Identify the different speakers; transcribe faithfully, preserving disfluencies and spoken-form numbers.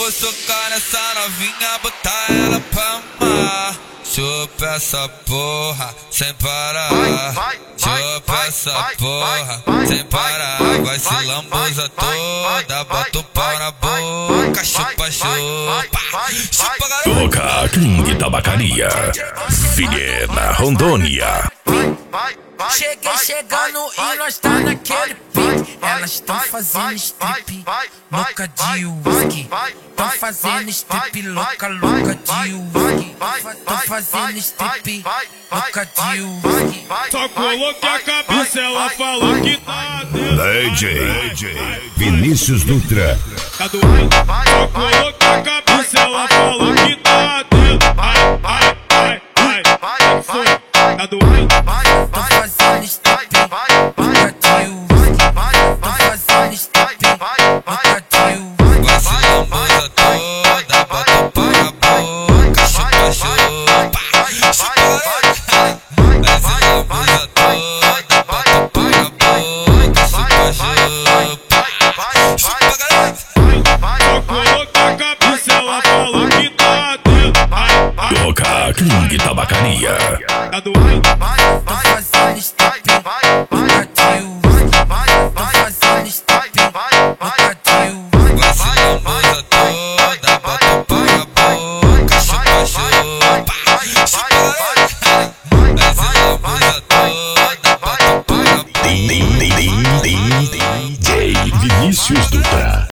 Speaker 1: vou socar nessa novinha, botar ela pra amar. Chupa essa porra sem parar. Chupa essa porra sem parar. Vai se lambuza toda, bota o pau na boca. Chupa, chupa, chupa galera.
Speaker 2: Toca King Tabacaria, Vilhena, Rondônia.
Speaker 3: Cheguei chegando e nós tá naquele pique. Elas tão fazendo strip, louca de whisky. Tão fazendo strip, louca, louca de whisky. Tão fazendo strip, louca de whisky.
Speaker 4: Só coloquei a cabeça, ela falou que tá dentro.
Speaker 2: D J Vinícius Dutra.
Speaker 4: Tá doendo? Só coloquei a cabeça, ela falou que tá dentro. Ai, ai, ai, ai, foi. Tá doendo?
Speaker 3: Tão fazendo strip, louca de whisky. Tão fazendo strip, louca de whisky.
Speaker 1: Vai se lambuza toda, bota o pau na boca. Chupa, chupa, chupa galera. Vai se lambuza toda, bota o pau na boca. Chupa, chupa, chupa galera.
Speaker 4: Só coloquei a cabeça, ela falou que tá dentro. Ai, ai,
Speaker 2: Toca King Tabacaria.
Speaker 4: tá doendo?